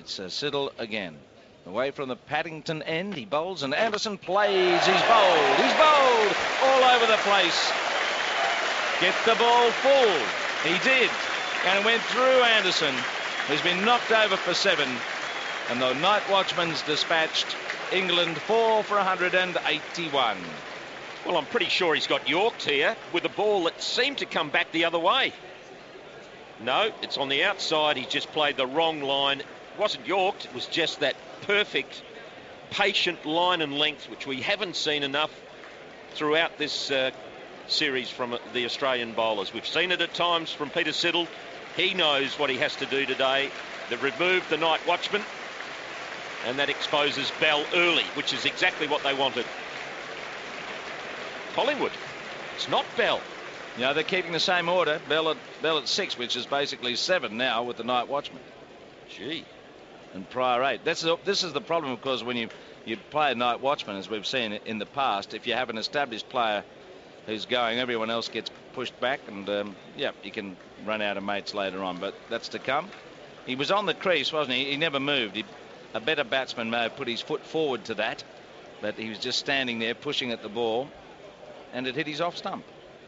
It's Siddle again. Away from the Paddington end, he bowls, and Anderson plays. He's bowled. He's bowled all over the place. Get the ball full. He did, and went through Anderson, who's been knocked over for 7. And the night watchman's dispatched England 4 for 181. Well, I'm pretty sure he's got yorked here with a ball that seemed to come back the other way. No, it's on the outside. He just played the wrong line. It wasn't yorked. It was just that perfect, patient line and length, which we haven't seen enough throughout this series from the Australian bowlers. We've seen it at times from Peter Siddle. He knows what he has to do today. They've removed the night watchman, and that exposes Bell early, which is exactly what they wanted. Collingwood, it's not Bell. Yeah, they're keeping the same order. Bell at 6, which is basically 7 now with the night watchman. Gee. And Pryor 8. This is the problem, of course, when you play a night watchman, as we've seen in the past. If you have an established player who's going, everyone else gets pushed back, and you can run out of mates later on. But that's to come. He was on the crease, wasn't he? He never moved. A better batsman may have put his foot forward to that, but he was just standing there pushing at the ball, and it hit his off stump.